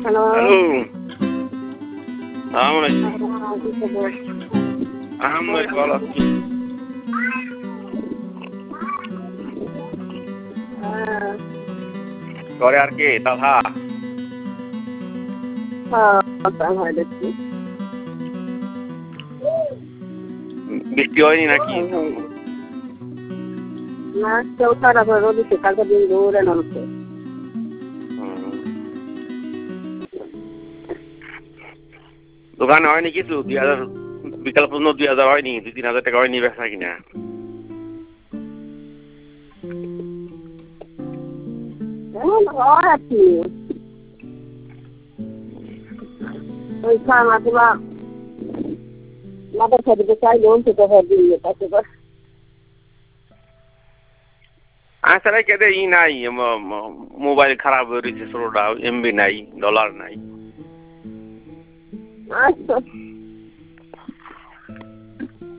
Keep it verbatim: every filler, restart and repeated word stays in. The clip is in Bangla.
হ্যালো আসসালামু আলাইকুম আহমেদ বলো ঘরে আর কে তাহা বৃষ্টি হয়নি নাকি না কেউ খারাপ হয়ে দিচ্ছে কালকে দিন দৌড়ে নামছে দোকানে হয়নি কিছু দুই হাজার বিকাল পর্যন্ত দুই হাজার হয়নি দুই তিন হাজার টাকা হয়নি বেচা কিনা হয় আর কি ওই খানা তোমা মাথার সাথে চাইলে উনতে টাকা দিয়ে তাকে আসলে কেটে ই নাই মোবাইল খারাপ হয়ে রয়েছে ষোলোটা এমবি নাই ডলার নাই আচ্ছা